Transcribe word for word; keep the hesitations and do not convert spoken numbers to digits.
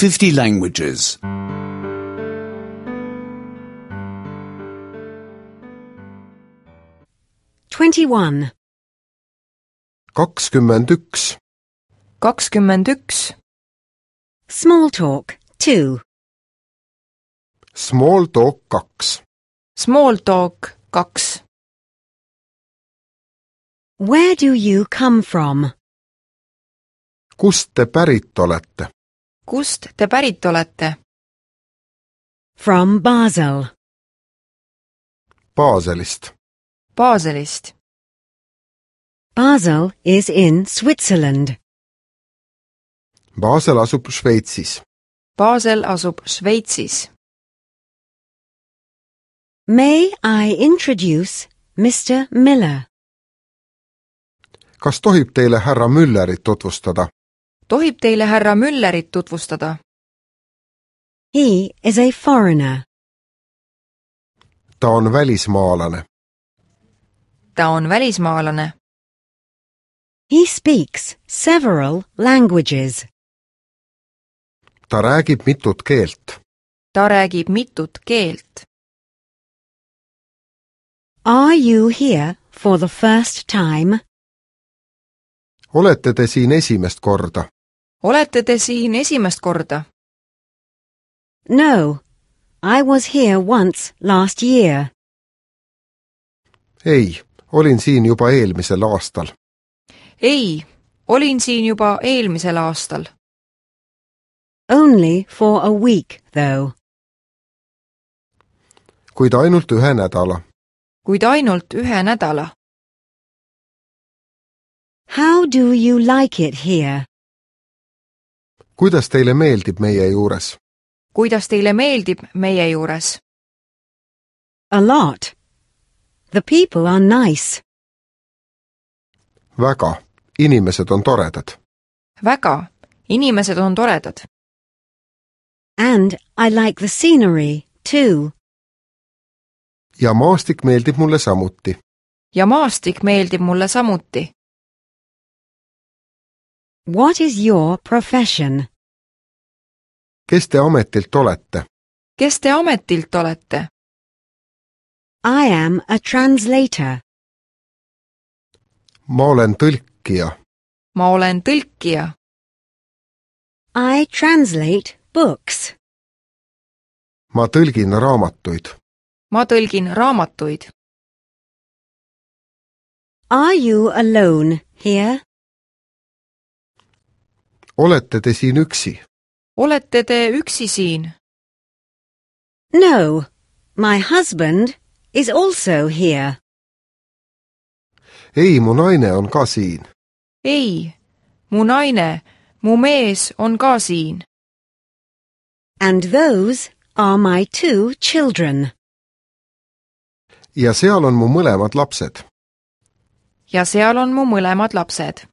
fifty languages. twenty-one. kakskümmend üks. kakskümmend üks. Small talk, two. Small talk kaks. Small talk kaks. Where do you come from? Kust te pärit olete? Kust te pärit olete? From Basel. Baselist. Baselist. Basel is in Switzerland. Basel asub Šveitsis. Basel asub Šveitsis. May I introduce Mister Miller? Kas tohib teile härra Müllerit tutvustada? Tohib teile härra Müllerit tutvustada? He is a foreigner. Ta on välismaalane. Ta on välismaalane. He speaks several languages. Ta räägib mitut keelt. Ta räägib mitut keelt. Are you here for the first time? Olete te siin esimest korda? Olete te siin esimest korda? No, I was here once last year. Ei, olin siin juba eelmisel aastal. Ei, olin siin juba eelmisel aastal. Only for a week, though. Kuid ainult ühe nädala. Kuid ainult ühe nädala. How do you like it here? Kuidas teile meeldib meie juures? Kuidas teile meeldib meie juures? A lot. The people are nice. Väga. Inimesed on toredad. Väga. Inimesed on toredad. And I like the scenery, too. Ja maastik meeldib mulle samuti. Ja maastik meeldib mulle samuti. What is your profession? Kes te ametilt olete? Kes te ametilt olete? I am a translator. Ma olen tõlkija. Ma olen tõlkija. I translate books. Ma tõlgin raamatuid. Ma tõlgin raamatuid. Are you alone here? Olete te siin üksi? Olete te üksi siin? No, my husband is also here. Ei, mu naine on ka siin. Ei, mu naine, mu mees on ka siin. And those are my two children. Ja seal on mu mõlemad lapsed. Ja seal on mu mõlemad lapsed.